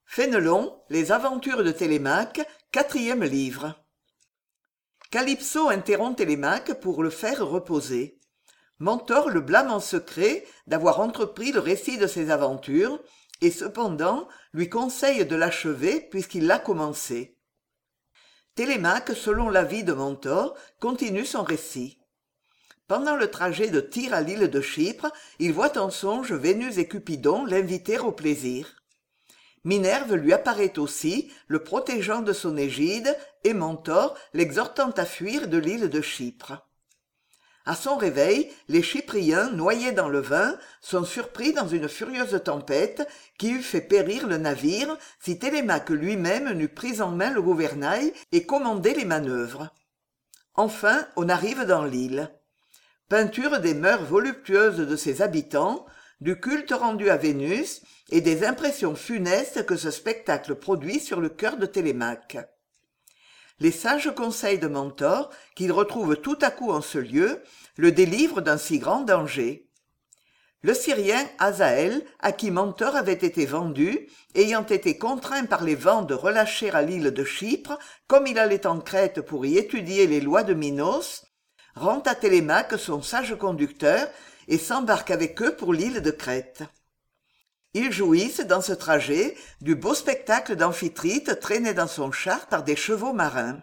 Fénelon, les aventures de Télémaque, quatrième livre. Calypso interrompt Télémaque pour le faire reposer. Mentor le blâme en secret d'avoir entrepris le récit de ses aventures, et cependant lui conseille de l'achever puisqu'il l'a commencé. Télémaque, selon l'avis de Mentor, continue son récit. Pendant le trajet de Tyr à l'île de Chypre, il voit en songe Vénus et Cupidon l'inviter au plaisir. Minerve lui apparaît aussi, le protégeant de son égide, et Mentor l'exhortant à fuir de l'île de Chypre. À son réveil, les Chypriens, noyés dans le vin, sont surpris dans une furieuse tempête qui eût fait périr le navire si Télémaque lui-même n'eût pris en main le gouvernail et commandé les manœuvres. Enfin, on arrive dans l'île. Peinture des mœurs voluptueuses de ses habitants, du culte rendu à Vénus et des impressions funestes que ce spectacle produit sur le cœur de Télémaque. Les sages conseils de Mentor, qu'il retrouve tout à coup en ce lieu, le délivrent d'un si grand danger. Le Syrien Hazaël, à qui Mentor avait été vendu, ayant été contraint par les vents de relâcher à l'île de Chypre, comme il allait en Crète pour y étudier les lois de Minos, rend à Télémaque son sage conducteur et s'embarque avec eux pour l'île de Crète. Ils jouissent dans ce trajet du beau spectacle d'Amphitrite traîné dans son char par des chevaux marins.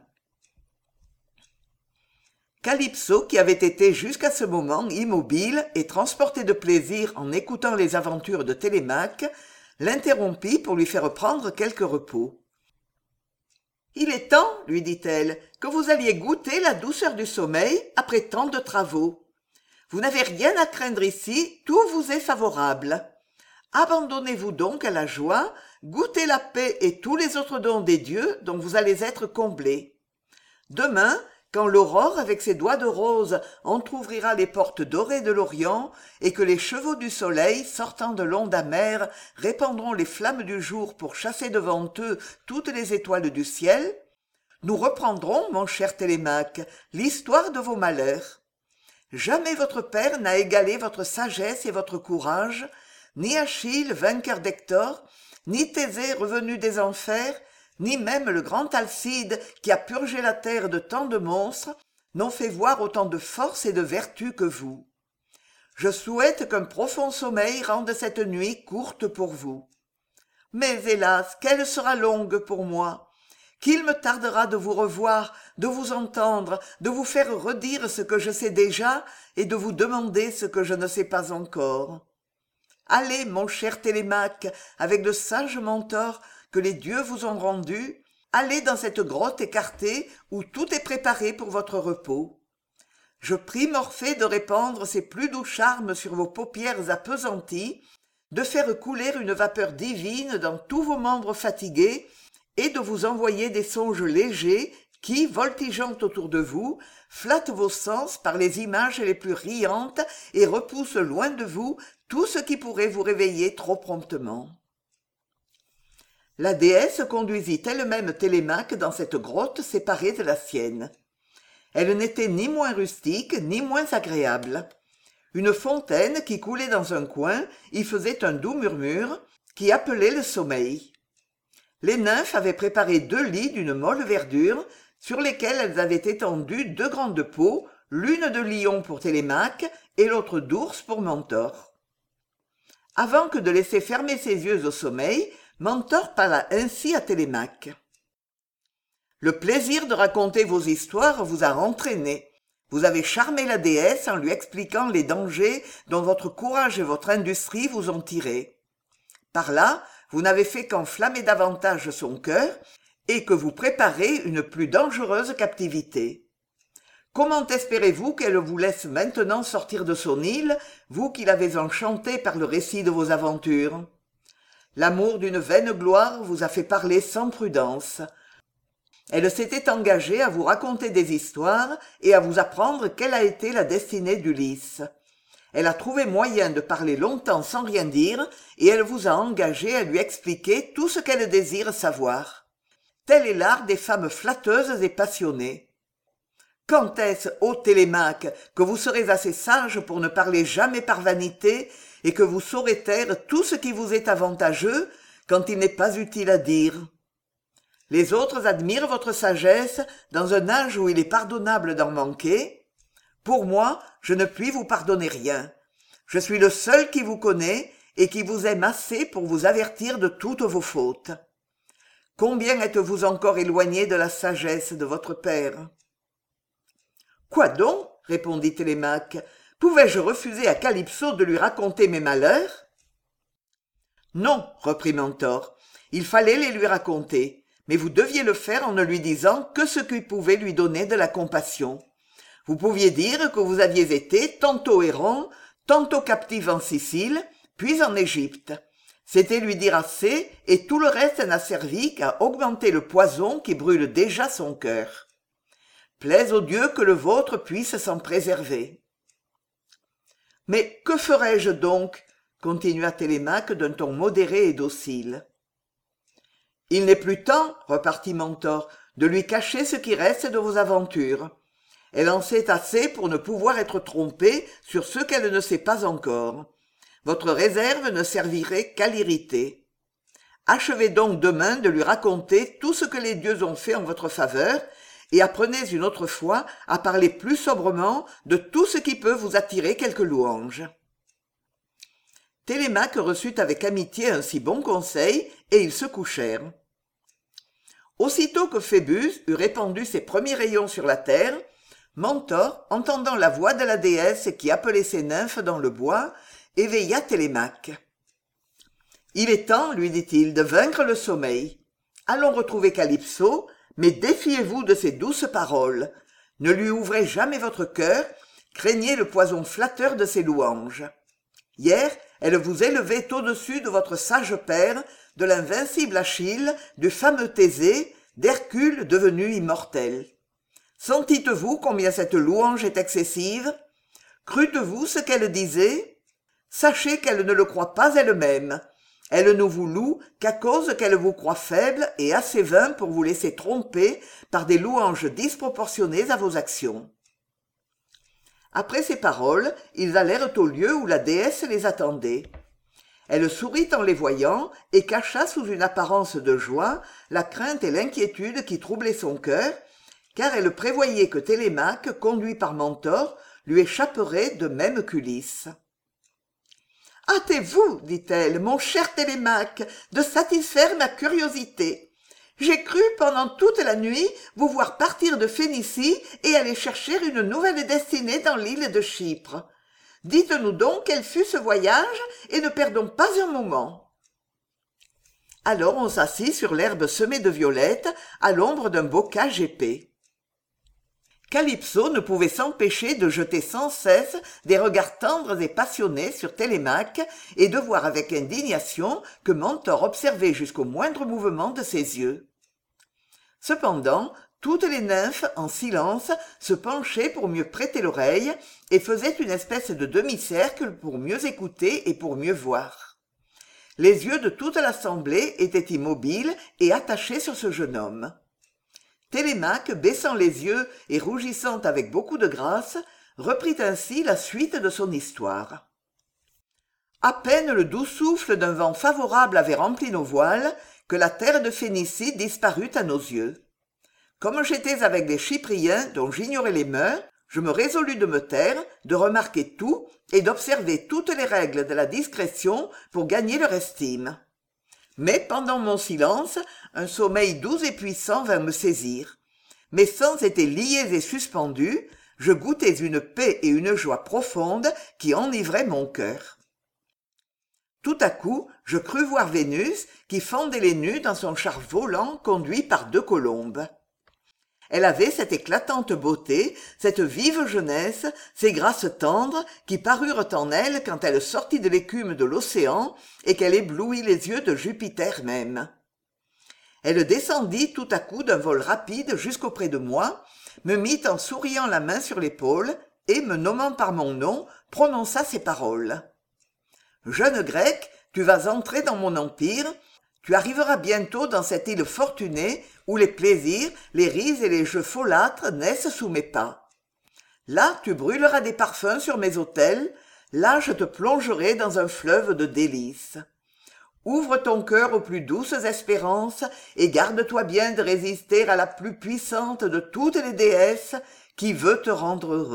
Calypso, qui avait été jusqu'à ce moment immobile et transporté de plaisir en écoutant les aventures de Télémaque, l'interrompit pour lui faire prendre quelque repos. « Il est temps, lui dit-elle, que vous alliez goûter la douceur du sommeil après tant de travaux. Vous n'avez rien à craindre ici, tout vous est favorable. Abandonnez-vous donc à la joie, goûtez la paix et tous les autres dons des dieux dont vous allez être comblés. Demain, quand l'aurore avec ses doigts de rose entr'ouvrira les portes dorées de l'Orient et que les chevaux du soleil, sortant de l'onde amère, répandront les flammes du jour pour chasser devant eux toutes les étoiles du ciel, nous reprendrons, mon cher Télémaque, l'histoire de vos malheurs. Jamais votre père n'a égalé votre sagesse et votre courage, ni Achille, vainqueur d'Hector, ni Thésée revenu des enfers, ni même le grand Alcide qui a purgé la terre de tant de monstres, n'ont fait voir autant de force et de vertu que vous. Je souhaite qu'un profond sommeil rende cette nuit courte pour vous. Mais hélas, qu'elle sera longue pour moi. Qu'il me tardera de vous revoir, de vous entendre, de vous faire redire ce que je sais déjà et de vous demander ce que je ne sais pas encore. Allez, mon cher Télémaque, avec le sage Mentor que les dieux vous ont rendu, allez dans cette grotte écartée où tout est préparé pour votre repos. Je prie Morphée de répandre ses plus doux charmes sur vos paupières appesanties, de faire couler une vapeur divine dans tous vos membres fatigués et de vous envoyer des songes légers qui, voltigeant autour de vous, flattent vos sens par les images les plus riantes et repoussent loin de vous tout ce qui pourrait vous réveiller trop promptement. La déesse conduisit elle-même Télémaque dans cette grotte séparée de la sienne. Elle n'était ni moins rustique ni moins agréable. Une fontaine qui coulait dans un coin y faisait un doux murmure qui appelait le sommeil. Les nymphes avaient préparé 2 lits d'une molle verdure sur lesquels elles avaient étendu 2 grandes peaux, l'une de lion pour Télémaque et l'autre d'ours pour Mentor. Avant que de laisser fermer ses yeux au sommeil, Mentor parla ainsi à Télémaque. « Le plaisir de raconter vos histoires vous a entraîné. Vous avez charmé la déesse en lui expliquant les dangers dont votre courage et votre industrie vous ont tiré. Par là, vous n'avez fait qu'enflammer davantage son cœur et que vous préparez une plus dangereuse captivité. Comment espérez-vous qu'elle vous laisse maintenant sortir de son île, vous qui l'avez enchantée par le récit de vos aventures ? L'amour d'une vaine gloire vous a fait parler sans prudence. Elle s'était engagée à vous raconter des histoires et à vous apprendre quelle a été la destinée d'Ulysse. Elle a trouvé moyen de parler longtemps sans rien dire et elle vous a engagé à lui expliquer tout ce qu'elle désire savoir. Tel est l'art des femmes flatteuses et passionnées. Quand est-ce, ô Télémaque, que vous serez assez sage pour ne parler jamais par vanité et que vous saurez taire tout ce qui vous est avantageux, quand il n'est pas utile à dire. Les autres admirent votre sagesse dans un âge où il est pardonnable d'en manquer. Pour moi, je ne puis vous pardonner rien. Je suis le seul qui vous connaît et qui vous aime assez pour vous avertir de toutes vos fautes. Combien êtes-vous encore éloigné de la sagesse de votre père? Quoi donc? Répondit Télémaque. Pouvais-je refuser à Calypso de lui raconter mes malheurs? Non, reprit Mentor, il fallait les lui raconter, mais vous deviez le faire en ne lui disant que ce qui pouvait lui donner de la compassion. Vous pouviez dire que vous aviez été tantôt errant, tantôt captif en Sicile, puis en Égypte. C'était lui dire assez, et tout le reste n'a servi qu'à augmenter le poison qui brûle déjà son cœur. Plaise aux dieux que le vôtre puisse s'en préserver. Mais que ferais-je donc? Continua Télémaque d'un ton modéré et docile. Il n'est plus temps, repartit Mentor, de lui cacher ce qui reste de vos aventures. Elle en sait assez pour ne pouvoir être trompée sur ce qu'elle ne sait pas encore. Votre réserve ne servirait qu'à l'irriter. Achevez donc demain de lui raconter tout ce que les dieux ont fait en votre faveur, et apprenez une autre fois à parler plus sobrement de tout ce qui peut vous attirer quelque louange. Télémaque reçut avec amitié un si bon conseil, et ils se couchèrent. Aussitôt que Phébus eut répandu ses premiers rayons sur la terre, Mentor, entendant la voix de la déesse qui appelait ses nymphes dans le bois, éveilla Télémaque. « Il est temps, lui dit-il, de vaincre le sommeil. Allons retrouver Calypso, mais défiez-vous de ses douces paroles. Ne lui ouvrez jamais votre cœur, craignez le poison flatteur de ses louanges. Hier, elle vous élevait au-dessus de votre sage père, de l'invincible Achille, du fameux Thésée, d'Hercule devenu immortel. Sentîtes-vous combien cette louange est excessive? Crûtes-vous ce qu'elle disait? Sachez qu'elle ne le croit pas elle-même. Elle ne vous loue qu'à cause qu'elle vous croit faible et assez vain pour vous laisser tromper par des louanges disproportionnées à vos actions. » Après ces paroles, ils allèrent au lieu où la déesse les attendait. Elle sourit en les voyant et cacha sous une apparence de joie la crainte et l'inquiétude qui troublaient son cœur, car elle prévoyait que Télémaque, conduit par Mentor, lui échapperait de même qu'Ulysse. « Hâtez-vous, dit-elle, mon cher Télémaque, de satisfaire ma curiosité. J'ai cru pendant toute la nuit vous voir partir de Phénicie et aller chercher une nouvelle destinée dans l'île de Chypre. Dites-nous donc quel fut ce voyage et ne perdons pas un moment. » Alors on s'assit sur l'herbe semée de violettes à l'ombre d'un bocage épais. Calypso ne pouvait s'empêcher de jeter sans cesse des regards tendres et passionnés sur Télémaque et de voir avec indignation que Mentor observait jusqu'au moindre mouvement de ses yeux. Cependant, toutes les nymphes, en silence, se penchaient pour mieux prêter l'oreille et faisaient une espèce de demi-cercle pour mieux écouter et pour mieux voir. Les yeux de toute l'assemblée étaient immobiles et attachés sur ce jeune homme. Télémaque, baissant les yeux et rougissant avec beaucoup de grâce, reprit ainsi la suite de son histoire. À peine le doux souffle d'un vent favorable avait rempli nos voiles que la terre de Phénicie disparut à nos yeux. Comme j'étais avec des Chypriens dont j'ignorais les mœurs, je me résolus de me taire, de remarquer tout et d'observer toutes les règles de la discrétion pour gagner leur estime. Mais pendant mon silence, un sommeil doux et puissant vint me saisir. Mes sens étaient liés et suspendus, je goûtais une paix et une joie profonde qui enivraient mon cœur. Tout à coup, je crus voir Vénus qui fendait les nues dans son char volant conduit par 2 colombes. Elle avait cette éclatante beauté, cette vive jeunesse, ces grâces tendres qui parurent en elle quand elle sortit de l'écume de l'océan et qu'elle éblouit les yeux de Jupiter même. Elle descendit tout à coup d'un vol rapide jusqu'auprès de moi, me mit en souriant la main sur l'épaule et, me nommant par mon nom, prononça ces paroles. « Jeune Grec, tu vas entrer dans mon empire, tu arriveras bientôt dans cette île fortunée où les plaisirs, les rises et les jeux folâtres naissent sous mes pas. Là, tu brûleras des parfums sur mes autels, là, je te plongerai dans un fleuve de délices. Ouvre ton cœur aux plus douces espérances et garde-toi bien de résister à la plus puissante de toutes les déesses qui veut te rendre heureux. »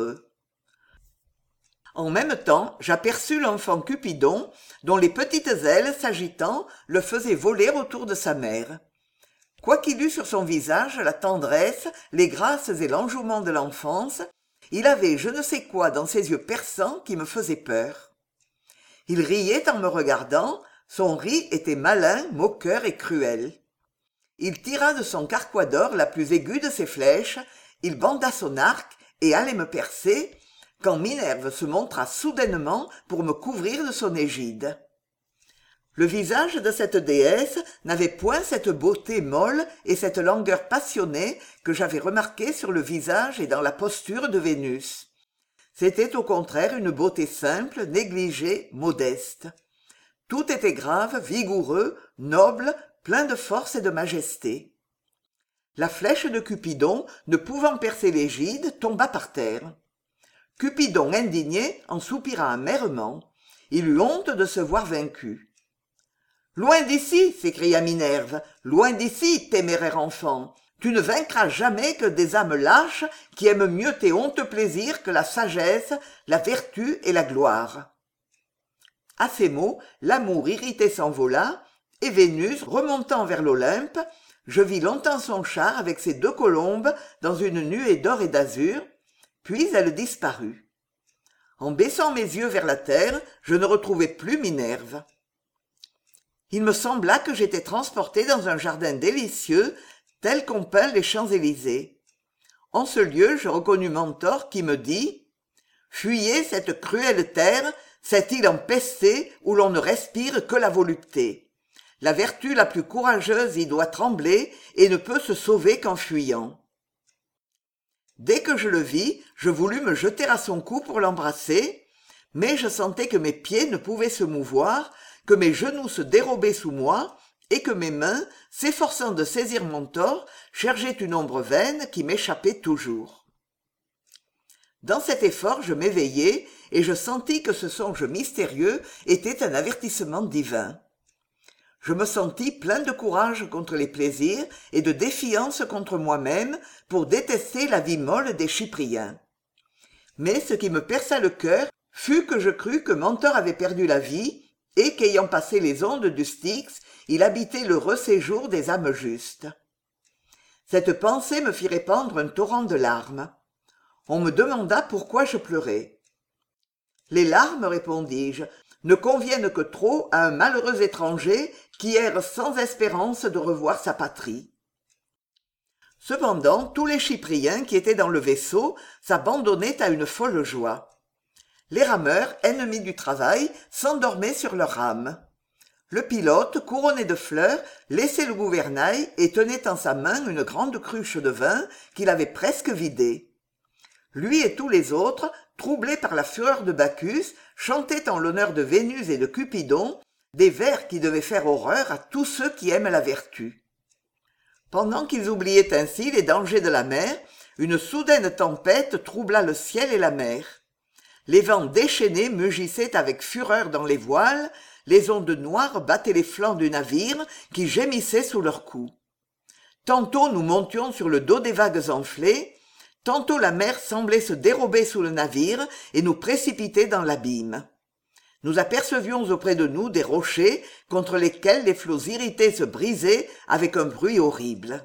En même temps, j'aperçus l'enfant Cupidon, dont les petites ailes s'agitant le faisaient voler autour de sa mère. Quoiqu'il eût sur son visage la tendresse, les grâces et l'enjouement de l'enfance, il avait je ne sais quoi dans ses yeux perçants qui me faisait peur. Il riait en me regardant, son rire était malin, moqueur et cruel. Il tira de son carquois d'or la plus aiguë de ses flèches, il banda son arc et allait me percer, quand Minerve se montra soudainement pour me couvrir de son égide. Le visage de cette déesse n'avait point cette beauté molle et cette langueur passionnée que j'avais remarquées sur le visage et dans la posture de Vénus. C'était au contraire une beauté simple, négligée, modeste. Tout était grave, vigoureux, noble, plein de force et de majesté. La flèche de Cupidon, ne pouvant percer l'égide, tomba par terre. Cupidon, indigné, en soupira amèrement. Il eut honte de se voir vaincu. « Loin d'ici !» s'écria Minerve. « Loin d'ici, téméraire enfant ! Tu ne vaincras jamais que des âmes lâches qui aiment mieux tes honteux plaisirs que la sagesse, la vertu et la gloire. » À ces mots, l'amour irrité s'envola, et Vénus, remontant vers l'Olympe, je vis longtemps son char avec ses 2 colombes dans une nuée d'or et d'azur, puis elle disparut. En baissant mes yeux vers la terre, je ne retrouvai plus Minerve. Il me sembla que j'étais transporté dans un jardin délicieux, tel qu'on peint les Champs-Élysées. En ce lieu, je reconnus Mentor qui me dit « Fuyez cette cruelle terre, cette île empestée où l'on ne respire que la volupté. La vertu la plus courageuse y doit trembler et ne peut se sauver qu'en fuyant. » Dès que je le vis, je voulus me jeter à son cou pour l'embrasser, mais je sentais que mes pieds ne pouvaient se mouvoir, que mes genoux se dérobaient sous moi, et que mes mains, s'efforçant de saisir Mentor, cherchaient une ombre vaine qui m'échappait toujours. Dans cet effort, je m'éveillai, et je sentis que ce songe mystérieux était un avertissement divin. Je me sentis plein de courage contre les plaisirs et de défiance contre moi-même pour détester la vie molle des Chypriens. Mais ce qui me perça le cœur fut que je crus que Mentor avait perdu la vie et qu'ayant passé les ondes du Styx, il habitait l'heureux séjour des âmes justes. Cette pensée me fit répandre un torrent de larmes. On me demanda pourquoi je pleurais. « Les larmes, répondis-je, ne conviennent que trop à un malheureux étranger qui erre sans espérance de revoir sa patrie. » Cependant, tous les Chypriens qui étaient dans le vaisseau s'abandonnaient à une folle joie. Les rameurs, ennemis du travail, s'endormaient sur leurs rames. Le pilote, couronné de fleurs, laissait le gouvernail et tenait en sa main une grande cruche de vin qu'il avait presque vidée. Lui et tous les autres, troublés par la fureur de Bacchus, chantaient en l'honneur de Vénus et de Cupidon des vers qui devaient faire horreur à tous ceux qui aiment la vertu. Pendant qu'ils oubliaient ainsi les dangers de la mer, une soudaine tempête troubla le ciel et la mer. Les vents déchaînés mugissaient avec fureur dans les voiles, les ondes noires battaient les flancs du navire qui gémissait sous leurs coups. Tantôt nous montions sur le dos des vagues enflées, tantôt la mer semblait se dérober sous le navire et nous précipiter dans l'abîme. Nous apercevions auprès de nous des rochers contre lesquels les flots irrités se brisaient avec un bruit horrible.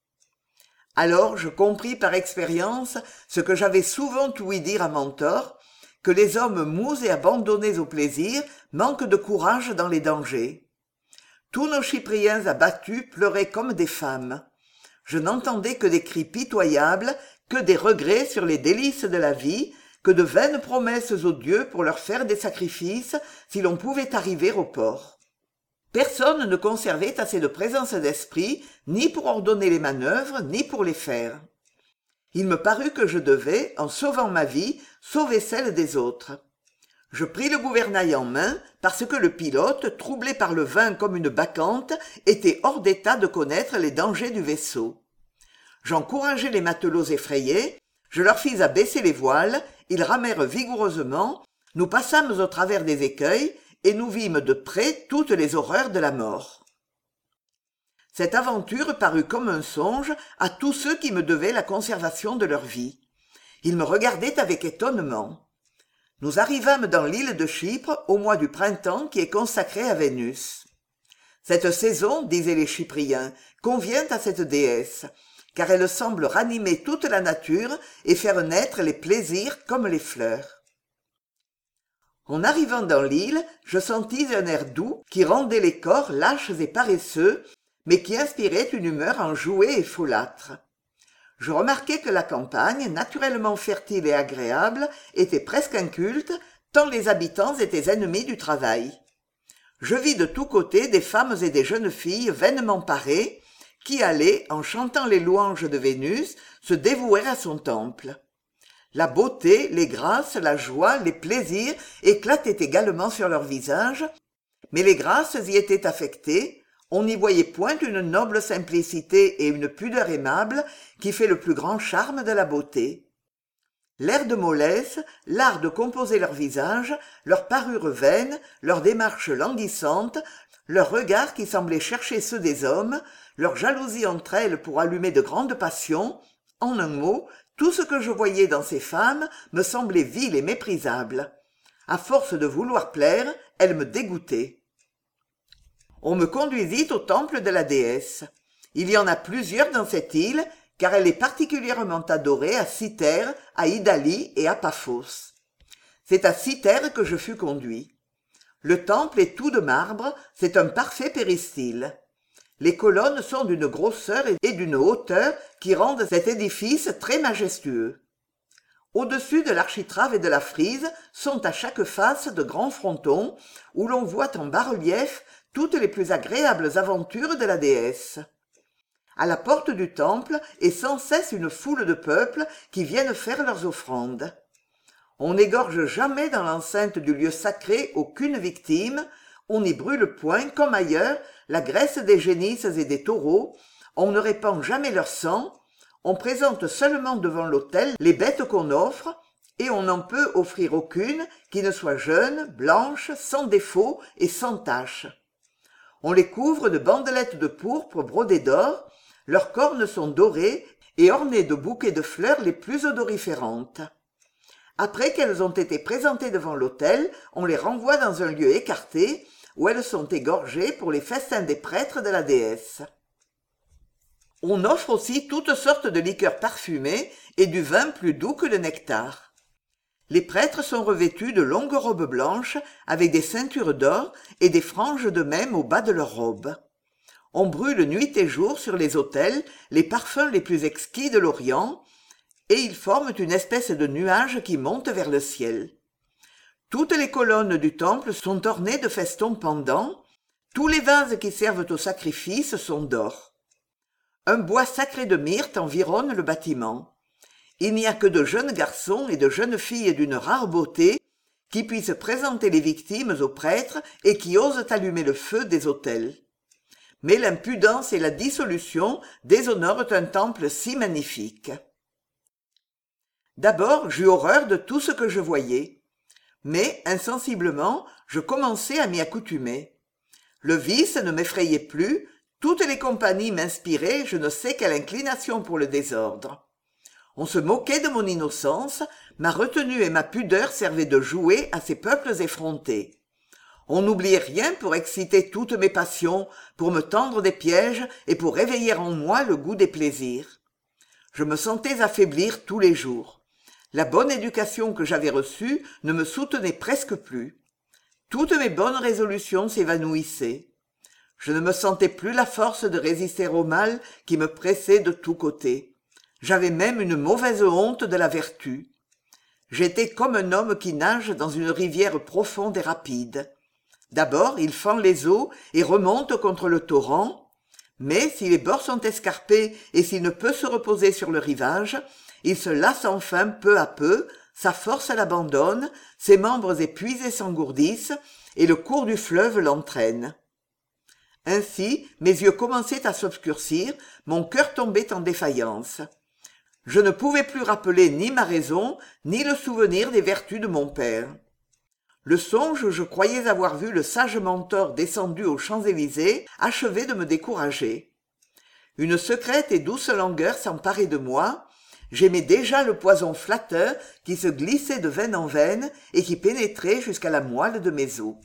Alors je compris par expérience ce que j'avais souvent ouï dire à Mentor, que les hommes mous et abandonnés au plaisir manquent de courage dans les dangers. Tous nos Chypriens abattus pleuraient comme des femmes. Je n'entendais que des cris pitoyables, que des regrets sur les délices de la vie, que de vaines promesses aux dieux pour leur faire des sacrifices si l'on pouvait arriver au port. Personne ne conservait assez de présence d'esprit, ni pour ordonner les manœuvres, ni pour les faire. Il me parut que je devais, en sauvant ma vie, sauver celle des autres. Je pris le gouvernail en main, parce que le pilote, troublé par le vin comme une bacchante, était hors d'état de connaître les dangers du vaisseau. J'encourageai les matelots effrayés, je leur fis abaisser les voiles, ils ramèrent vigoureusement, nous passâmes au travers des écueils, et nous vîmes de près toutes les horreurs de la mort. Cette aventure parut comme un songe à tous ceux qui me devaient la conservation de leur vie. Ils me regardaient avec étonnement. Nous arrivâmes dans l'île de Chypre au mois du printemps qui est consacré à Vénus. Cette saison, disaient les Chypriens, convient à cette déesse, car elle semble ranimer toute la nature et faire naître les plaisirs comme les fleurs. En arrivant dans l'île, je sentis un air doux qui rendait les corps lâches et paresseux, mais qui inspirait une humeur enjouée et folâtre. Je remarquai que la campagne, naturellement fertile et agréable, était presque inculte, tant les habitants étaient ennemis du travail. Je vis de tous côtés des femmes et des jeunes filles vainement parées, qui allaient, en chantant les louanges de Vénus, se dévouer à son temple. La beauté, les grâces, la joie, les plaisirs éclataient également sur leurs visages, mais les grâces y étaient affectées, on n'y voyait point une noble simplicité et une pudeur aimable qui fait le plus grand charme de la beauté. L'air de mollesse, l'art de composer leurs visages, leur parure vaine, leur démarche languissante, leurs regards qui semblaient chercher ceux des hommes, leur jalousie entre elles pour allumer de grandes passions, en un mot, tout ce que je voyais dans ces femmes me semblait vil et méprisable. À force de vouloir plaire, elles me dégoûtaient. On me conduisit au temple de la déesse. Il y en a plusieurs dans cette île, car elle est particulièrement adorée à Cythère, à Idali et à Paphos. C'est à Cythère que je fus conduit. Le temple est tout de marbre, c'est un parfait péristyle. Les colonnes sont d'une grosseur et d'une hauteur qui rendent cet édifice très majestueux. Au-dessus de l'architrave et de la frise sont à chaque face de grands frontons où l'on voit en bas-relief toutes les plus agréables aventures de la déesse. À la porte du temple est sans cesse une foule de peuple qui viennent faire leurs offrandes. On n'égorge jamais dans l'enceinte du lieu sacré aucune victime, on n'y brûle point, comme ailleurs, la graisse des génisses et des taureaux, on ne répand jamais leur sang, on présente seulement devant l'autel les bêtes qu'on offre, et on n'en peut offrir aucune qui ne soit jeune, blanche, sans défaut et sans tache. On les couvre de bandelettes de pourpre brodées d'or, leurs cornes sont dorées et ornées de bouquets de fleurs les plus odoriférantes. Après qu'elles ont été présentées devant l'autel, on les renvoie dans un lieu écarté, où elles sont égorgées pour les festins des prêtres de la déesse. On offre aussi toutes sortes de liqueurs parfumées et du vin plus doux que le nectar. Les prêtres sont revêtus de longues robes blanches avec des ceintures d'or et des franges de même au bas de leurs robes. On brûle nuit et jour sur les autels les parfums les plus exquis de l'Orient, et ils forment une espèce de nuage qui monte vers le ciel. Toutes les colonnes du temple sont ornées de festons pendants, tous les vases qui servent au sacrifice sont d'or. Un bois sacré de myrte environne le bâtiment. Il n'y a que de jeunes garçons et de jeunes filles d'une rare beauté qui puissent présenter les victimes aux prêtres et qui osent allumer le feu des autels. Mais l'impudence et la dissolution déshonorent un temple si magnifique. D'abord, j'eus horreur de tout ce que je voyais. Mais, insensiblement, je commençai à m'y accoutumer. Le vice ne m'effrayait plus, toutes les compagnies m'inspiraient je ne sais quelle inclination pour le désordre. On se moquait de mon innocence, ma retenue et ma pudeur servaient de jouet à ces peuples effrontés. On n'oubliait rien pour exciter toutes mes passions, pour me tendre des pièges et pour réveiller en moi le goût des plaisirs. Je me sentais affaiblir tous les jours. La bonne éducation que j'avais reçue ne me soutenait presque plus. Toutes mes bonnes résolutions s'évanouissaient. Je ne me sentais plus la force de résister au mal qui me pressait de tous côtés. J'avais même une mauvaise honte de la vertu. J'étais comme un homme qui nage dans une rivière profonde et rapide. D'abord, il fend les eaux et remonte contre le torrent, mais si les bords sont escarpés et s'il ne peut se reposer sur le rivage, il se lasse enfin peu à peu, sa force l'abandonne, ses membres épuisés s'engourdissent, et le cours du fleuve l'entraîne. Ainsi, mes yeux commençaient à s'obscurcir, mon cœur tombait en défaillance. Je ne pouvais plus rappeler ni ma raison, ni le souvenir des vertus de mon père. Le songe où je croyais avoir vu le sage mentor descendu aux Champs-Élysées achevait de me décourager. Une secrète et douce langueur s'emparait de moi. J'aimais déjà le poison flatteur qui se glissait de veine en veine et qui pénétrait jusqu'à la moelle de mes os.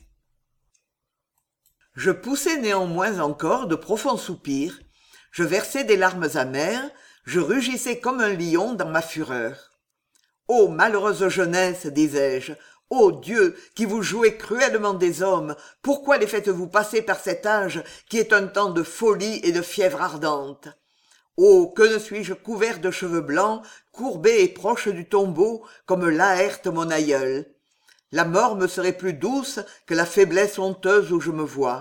Je poussai néanmoins encore de profonds soupirs. Je versai des larmes amères, je rugissais comme un lion dans ma fureur. « Ô malheureuse jeunesse, disais-je, ô Dieu, qui vous jouez cruellement des hommes, pourquoi les faites-vous passer par cet âge qui est un temps de folie et de fièvre ardente ? Oh, que ne suis-je couvert de cheveux blancs, courbé et proche du tombeau, comme Laërte mon aïeul. La mort me serait plus douce que la faiblesse honteuse où je me vois. »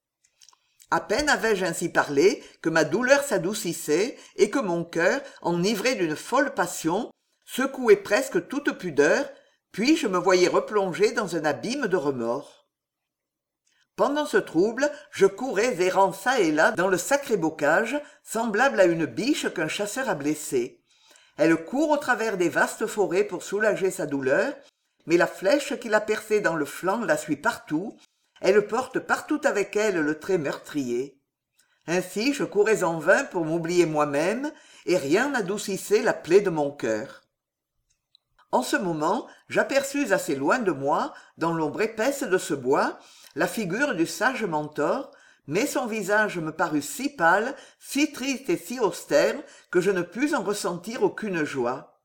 À peine avais-je ainsi parlé que ma douleur s'adoucissait et que mon cœur, enivré d'une folle passion, secouait presque toute pudeur, puis je me voyais replongé dans un abîme de remords. Pendant ce trouble, je courais errant çà et là dans le sacré bocage, semblable à une biche qu'un chasseur a blessée. Elle court au travers des vastes forêts pour soulager sa douleur, mais la flèche qui l'a percée dans le flanc la suit partout. Elle porte partout avec elle le trait meurtrier. Ainsi je courais en vain pour m'oublier moi-même, et rien n'adoucissait la plaie de mon cœur. En ce moment, j'aperçus assez loin de moi, dans l'ombre épaisse de ce bois, la figure du sage mentor, mais son visage me parut si pâle, si triste et si austère, que je ne pus en ressentir aucune joie.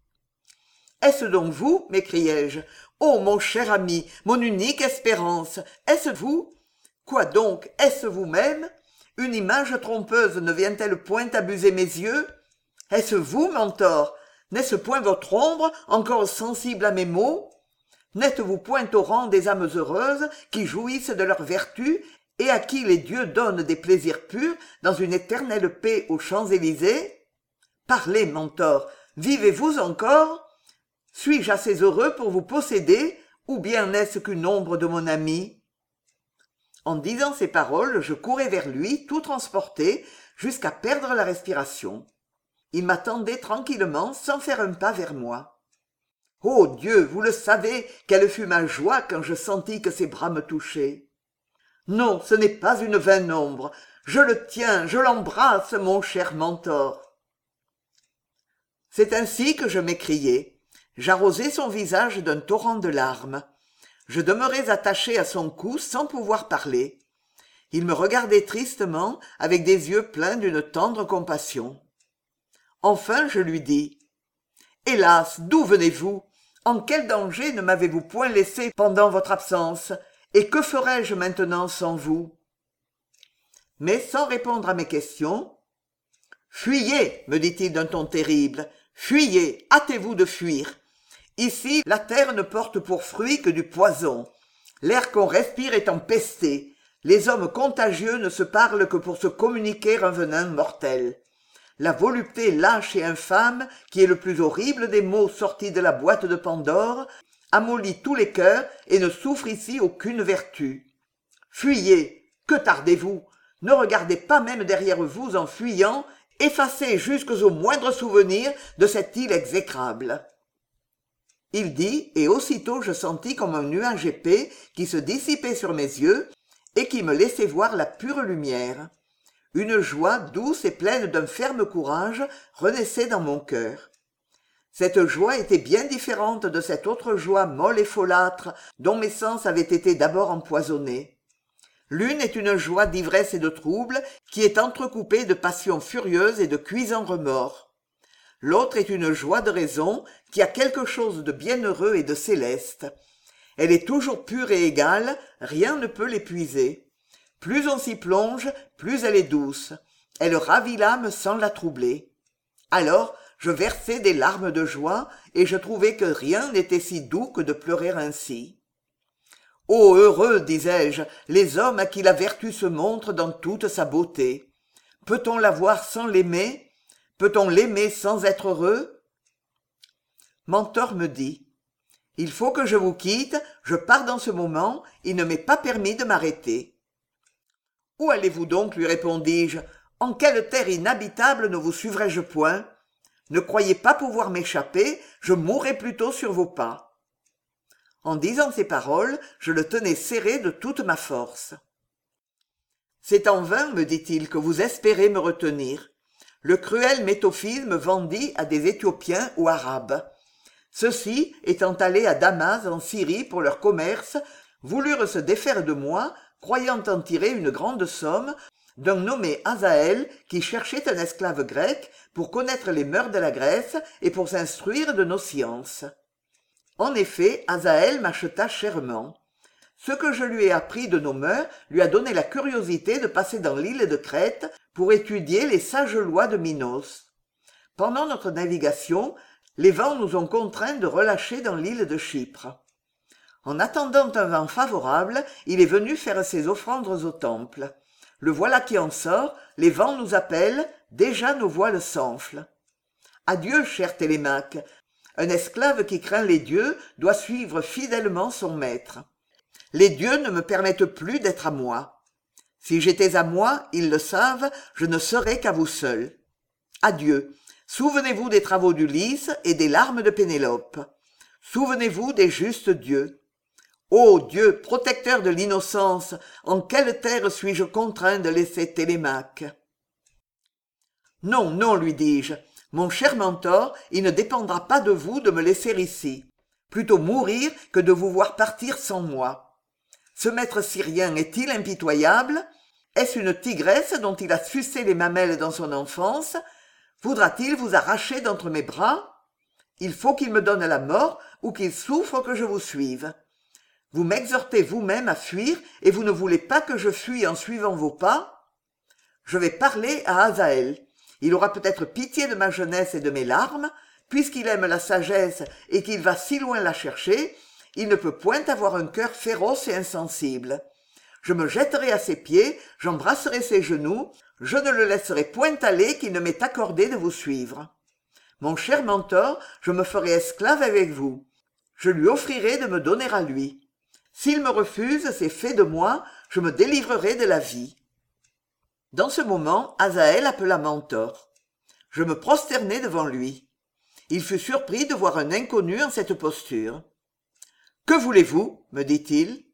« Est-ce donc vous ?» m'écriai-je. « Oh, mon cher ami, mon unique espérance, est-ce vous ? Quoi donc, est-ce vous-même ? Une image trompeuse ne vient-elle point abuser mes yeux ? Est-ce vous, mentor ? N'est-ce point votre ombre, encore sensible à mes maux ? N'êtes-vous point au rang des âmes heureuses qui jouissent de leurs vertus et à qui les dieux donnent des plaisirs purs dans une éternelle paix aux Champs-Élysées ? Parlez, mentor, vivez-vous encore ? Suis-je assez heureux pour vous posséder, ou bien n'est-ce qu'une ombre de mon ami ?» En disant ces paroles, je courais vers lui, tout transporté, jusqu'à perdre la respiration. Il m'attendait tranquillement, sans faire un pas vers moi. Ô Dieu, vous le savez, quelle fut ma joie quand je sentis que ses bras me touchaient. Non, ce n'est pas une vaine ombre. Je le tiens, je l'embrasse, mon cher mentor. C'est ainsi que je m'écriai. J'arrosai son visage d'un torrent de larmes. Je demeurais attaché à son cou sans pouvoir parler. Il me regardait tristement, avec des yeux pleins d'une tendre compassion. Enfin, je lui dis « Hélas, d'où venez-vous ? En quel danger ne m'avez-vous point laissé pendant votre absence ? Et que ferais-je maintenant sans vous ?» Mais sans répondre à mes questions, « Fuyez, me dit-il d'un ton terrible, fuyez, hâtez-vous de fuir. Ici, la terre ne porte pour fruit que du poison. L'air qu'on respire est empesté. Les hommes contagieux ne se parlent que pour se communiquer un venin mortel. La volupté lâche et infâme, qui est le plus horrible des maux sortis de la boîte de Pandore, amollit tous les cœurs et ne souffre ici aucune vertu. Fuyez, que tardez-vous ? Ne regardez pas même derrière vous en fuyant, effacez jusqu'aux moindres souvenirs de cette île exécrable. » Il dit, et aussitôt je sentis comme un nuage épais qui se dissipait sur mes yeux et qui me laissait voir la pure lumière. Une joie douce et pleine d'un ferme courage renaissait dans mon cœur. Cette joie était bien différente de cette autre joie molle et folâtre dont mes sens avaient été d'abord empoisonnés. L'une est une joie d'ivresse et de trouble qui est entrecoupée de passions furieuses et de cuisants remords. L'autre est une joie de raison qui a quelque chose de bienheureux et de céleste. Elle est toujours pure et égale, rien ne peut l'épuiser. Plus on s'y plonge, plus elle est douce. Elle ravit l'âme sans la troubler. Alors, je versai des larmes de joie, et je trouvai que rien n'était si doux que de pleurer ainsi. Ô heureux, disais-je, les hommes à qui la vertu se montre dans toute sa beauté. Peut-on la voir sans l'aimer ? Peut-on l'aimer sans être heureux ? Mentor me dit « Il faut que je vous quitte, je pars dans ce moment, il ne m'est pas permis de m'arrêter. »« Où allez-vous donc ?» lui répondis-je. « En quelle terre inhabitable ne vous suivrai-je point ? Ne croyez pas pouvoir m'échapper, je mourrai plutôt sur vos pas. » En disant ces paroles, je le tenais serré de toute ma force. C'est en vain, me dit-il, que vous espérez me retenir. Le cruel Métophile me vendit à des Éthiopiens ou Arabes. Ceux-ci, étant allés à Damas en Syrie pour leur commerce, voulurent se défaire de moi, croyant en tirer une grande somme d'un nommé Azaël qui cherchait un esclave grec pour connaître les mœurs de la Grèce et pour s'instruire de nos sciences. En effet, Azaël m'acheta chèrement. Ce que je lui ai appris de nos mœurs lui a donné la curiosité de passer dans l'île de Crète pour étudier les sages lois de Minos. Pendant notre navigation, les vents nous ont contraints de relâcher dans l'île de Chypre. En attendant un vent favorable, il est venu faire ses offrandes au temple. Le voilà qui en sort, les vents nous appellent, déjà nos voiles s'enflent. Adieu, cher Télémaque. Un esclave qui craint les dieux doit suivre fidèlement son maître. Les dieux ne me permettent plus d'être à moi. Si j'étais à moi, ils le savent, je ne serais qu'à vous seul. Adieu. Souvenez-vous des travaux d'Ulysse et des larmes de Pénélope. Souvenez-vous des justes dieux. Ô Dieu, protecteur de l'innocence, en quelle terre suis-je contraint de laisser Télémaque? Non, non, lui dis-je. Mon cher mentor, il ne dépendra pas de vous de me laisser ici. Plutôt mourir que de vous voir partir sans moi. Ce maître syrien est-il impitoyable? Est-ce une tigresse dont il a sucé les mamelles dans son enfance? Voudra-t-il vous arracher d'entre mes bras? Il faut qu'il me donne la mort ou qu'il souffre que je vous suive. Vous m'exhortez vous-même à fuir et vous ne voulez pas que je fuie en suivant vos pas? Je vais parler à Azaël. Il aura peut-être pitié de ma jeunesse et de mes larmes. Puisqu'il aime la sagesse et qu'il va si loin la chercher, il ne peut point avoir un cœur féroce et insensible. Je me jetterai à ses pieds, j'embrasserai ses genoux, je ne le laisserai point aller qu'il ne m'ait accordé de vous suivre. Mon cher mentor, je me ferai esclave avec vous. Je lui offrirai de me donner à lui. S'il me refuse, c'est fait de moi, je me délivrerai de la vie. Dans ce moment, Azaël appela Mentor. Je me prosternai devant lui. Il fut surpris de voir un inconnu en cette posture. « Que voulez-vous » me dit-il.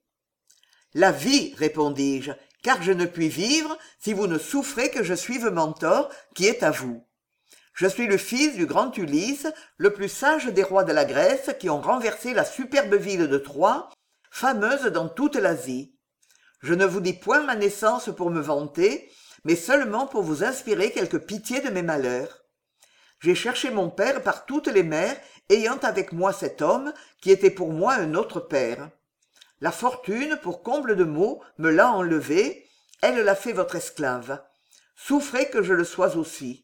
« La vie, répondis-je, car je ne puis vivre si vous ne souffrez que je suive Mentor, qui est à vous. Je suis le fils du grand Ulysse, le plus sage des rois de la Grèce qui ont renversé la superbe ville de Troie, fameuse dans toute l'Asie. Je ne vous dis point ma naissance pour me vanter, mais seulement pour vous inspirer quelque pitié de mes malheurs. J'ai cherché mon père par toutes les mers, ayant avec moi cet homme qui était pour moi un autre père. La fortune, pour comble de maux, me l'a enlevé, elle l'a fait votre esclave. Souffrez que je le sois aussi.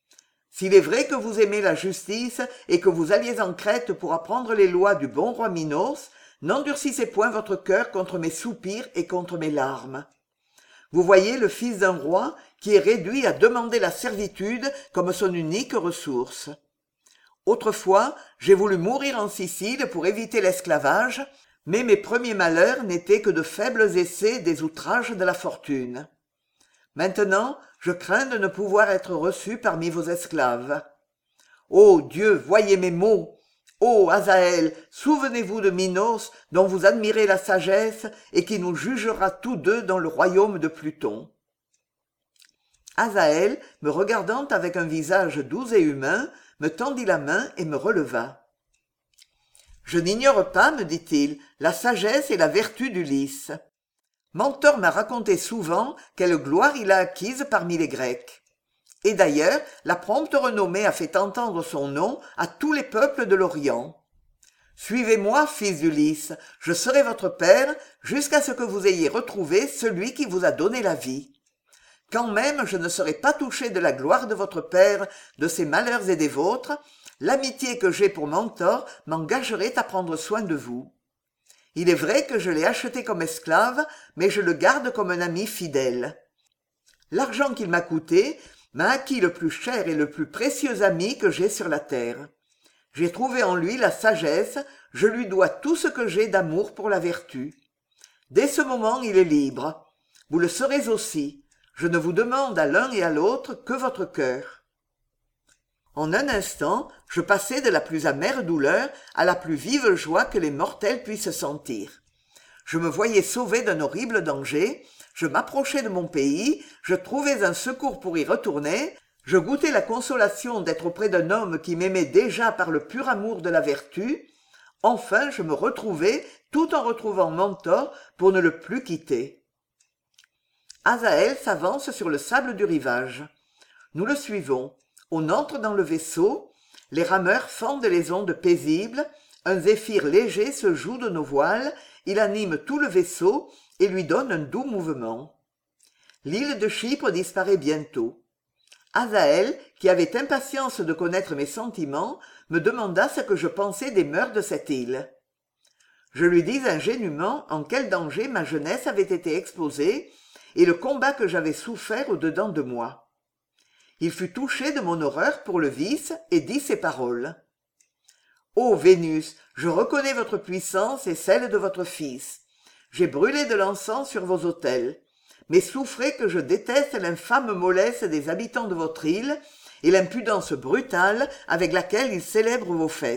S'il est vrai que vous aimez la justice et que vous alliez en Crète pour apprendre les lois du bon roi Minos, n'endurcissez point votre cœur contre mes soupirs et contre mes larmes. Vous voyez le fils d'un roi qui est réduit à demander la servitude comme son unique ressource. Autrefois, j'ai voulu mourir en Sicile pour éviter l'esclavage, mais mes premiers malheurs n'étaient que de faibles essais des outrages de la fortune. Maintenant, je crains de ne pouvoir être reçu parmi vos esclaves. Ô Dieu, voyez mes maux! Ô Azaël, souvenez-vous de Minos, dont vous admirez la sagesse et qui nous jugera tous deux dans le royaume de Pluton. Azaël, me regardant avec un visage doux et humain, me tendit la main et me releva. « Je n'ignore pas, me dit-il, la sagesse et la vertu d'Ulysse. Mentor m'a raconté souvent quelle gloire il a acquise parmi les Grecs. Et d'ailleurs, la prompte renommée a fait entendre son nom à tous les peuples de l'Orient. Suivez-moi, fils d'Ulysse, je serai votre père jusqu'à ce que vous ayez retrouvé celui qui vous a donné la vie. Quand même je ne serai pas touché de la gloire de votre père, de ses malheurs et des vôtres, l'amitié que j'ai pour Mentor m'engagerait à prendre soin de vous. Il est vrai que je l'ai acheté comme esclave, mais je le garde comme un ami fidèle. L'argent qu'il m'a coûté m'a acquis le plus cher et le plus précieux ami que j'ai sur la terre. J'ai trouvé en lui la sagesse, je lui dois tout ce que j'ai d'amour pour la vertu. Dès ce moment, il est libre. Vous le serez aussi. Je ne vous demande à l'un et à l'autre que votre cœur. En un instant, je passai de la plus amère douleur à la plus vive joie que les mortels puissent sentir. Je me voyais sauvé d'un horrible danger, je m'approchais de mon pays, je trouvais un secours pour y retourner, je goûtais la consolation d'être auprès d'un homme qui m'aimait déjà par le pur amour de la vertu. Enfin, je me retrouvais tout en retrouvant Mentor pour ne le plus quitter. Azaël s'avance sur le sable du rivage. Nous le suivons. On entre dans le vaisseau. Les rameurs fendent les ondes paisibles. Un zéphyr léger se joue de nos voiles. Il anime tout le vaisseau et lui donne un doux mouvement. L'île de Chypre disparaît bientôt. Azaël, qui avait impatience de connaître mes sentiments, me demanda ce que je pensais des mœurs de cette île. Je lui dis ingénument en quel danger ma jeunesse avait été exposée et le combat que j'avais souffert au-dedans de moi. Il fut touché de mon horreur pour le vice et dit ces paroles. « Ô Vénus, je reconnais votre puissance et celle de votre fils. J'ai brûlé de l'encens sur vos autels. Mais souffrez que je déteste l'infâme mollesse des habitants de votre île et l'impudence brutale avec laquelle ils célèbrent vos fêtes. »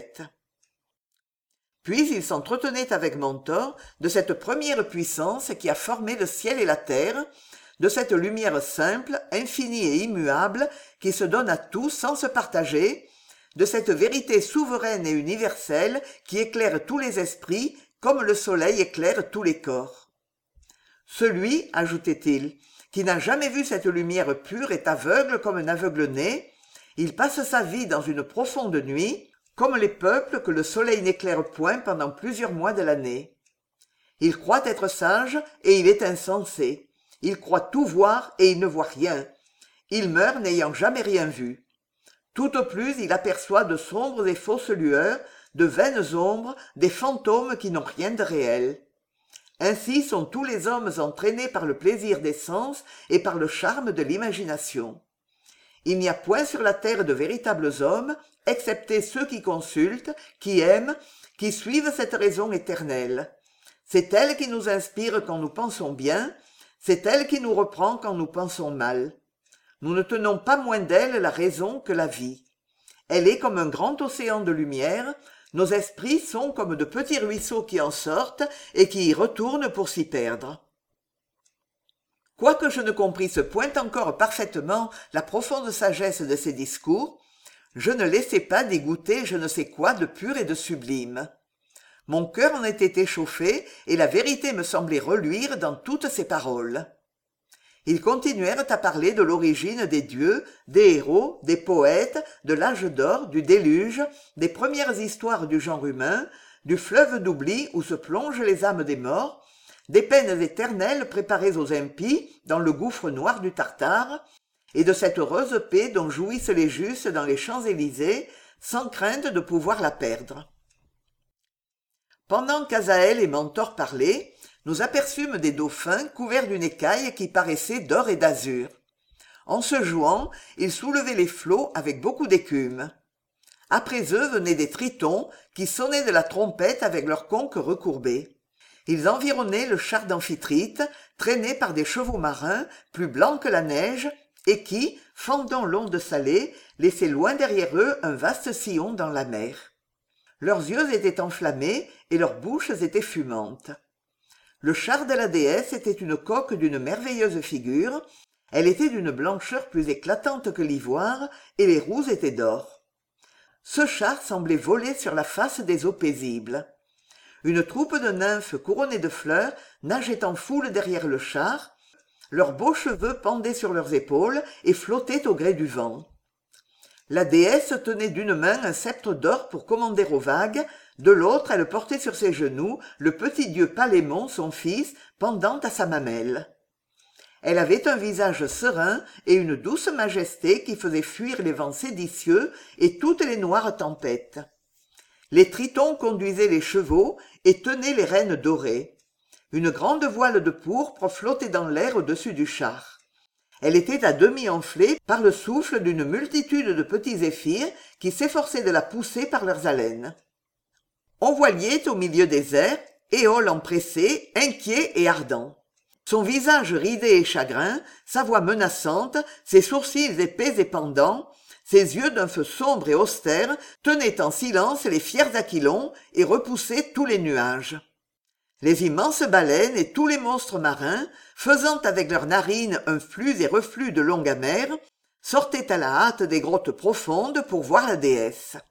Puis il s'entretenait avec Mentor de cette première puissance qui a formé le ciel et la terre, de cette lumière simple, infinie et immuable qui se donne à tous sans se partager, de cette vérité souveraine et universelle qui éclaire tous les esprits comme le soleil éclaire tous les corps. Celui, ajoutait-il, qui n'a jamais vu cette lumière pure est aveugle comme un aveugle-né. Il passe sa vie dans une profonde nuit, comme les peuples que le soleil n'éclaire point pendant plusieurs mois de l'année. Il croit être sage et il est insensé. Il croit tout voir et il ne voit rien. Il meurt n'ayant jamais rien vu. Tout au plus il aperçoit de sombres et fausses lueurs, de vaines ombres, des fantômes qui n'ont rien de réel. Ainsi sont tous les hommes entraînés par le plaisir des sens et par le charme de l'imagination. Il n'y a point sur la terre de véritables hommes, excepté ceux qui consultent, qui aiment, qui suivent cette raison éternelle. C'est elle qui nous inspire quand nous pensons bien, c'est elle qui nous reprend quand nous pensons mal. Nous ne tenons pas moins d'elle la raison que la vie. Elle est comme un grand océan de lumière, nos esprits sont comme de petits ruisseaux qui en sortent et qui y retournent pour s'y perdre. Quoique je ne comprisse point encore parfaitement la profonde sagesse de ces discours, je ne laissais pas d'y goûter je ne sais quoi de pur et de sublime. Mon cœur en était échauffé et la vérité me semblait reluire dans toutes ces paroles. Ils continuèrent à parler de l'origine des dieux, des héros, des poètes, de l'âge d'or, du déluge, des premières histoires du genre humain, du fleuve d'oubli où se plongent les âmes des morts, des peines éternelles préparées aux impies dans le gouffre noir du Tartare, et de cette heureuse paix dont jouissent les justes dans les Champs-Élysées, sans crainte de pouvoir la perdre. Pendant qu'Azaël et Mentor parlaient, nous aperçûmes des dauphins couverts d'une écaille qui paraissait d'or et d'azur. En se jouant, ils soulevaient les flots avec beaucoup d'écume. Après eux venaient des tritons qui sonnaient de la trompette avec leurs conques recourbées. Ils environnaient le char d'Amphitrite, traîné par des chevaux marins plus blancs que la neige, et qui, fendant l'onde salée, laissaient loin derrière eux un vaste sillon dans la mer. Leurs yeux étaient enflammés et leurs bouches étaient fumantes. Le char de la déesse était une coque d'une merveilleuse figure, elle était d'une blancheur plus éclatante que l'ivoire, et les roues étaient d'or. Ce char semblait voler sur la face des eaux paisibles. Une troupe de nymphes couronnées de fleurs nageait en foule derrière le char, leurs beaux cheveux pendaient sur leurs épaules et flottaient au gré du vent. La déesse tenait d'une main un sceptre d'or pour commander aux vagues, de l'autre elle portait sur ses genoux le petit dieu Palémon, son fils, pendant à sa mamelle. Elle avait un visage serein et une douce majesté qui faisait fuir les vents séditieux et toutes les noires tempêtes. Les tritons conduisaient les chevaux et tenaient les rênes dorées. Une grande voile de pourpre flottait dans l'air au-dessus du char. Elle était à demi enflée par le souffle d'une multitude de petits zéphyrs qui s'efforçaient de la pousser par leurs haleines. On voyait au milieu des airs Éole empressé, inquiet et ardent. Son visage ridé et chagrin, sa voix menaçante, ses sourcils épais et pendants, Ses yeux d'un feu sombre et austère tenaient en silence les fiers aquilons et repoussaient tous les nuages. Les immenses baleines et tous les monstres marins, faisant avec leurs narines un flux et reflux de longue mer, sortaient à la hâte des grottes profondes pour voir la déesse.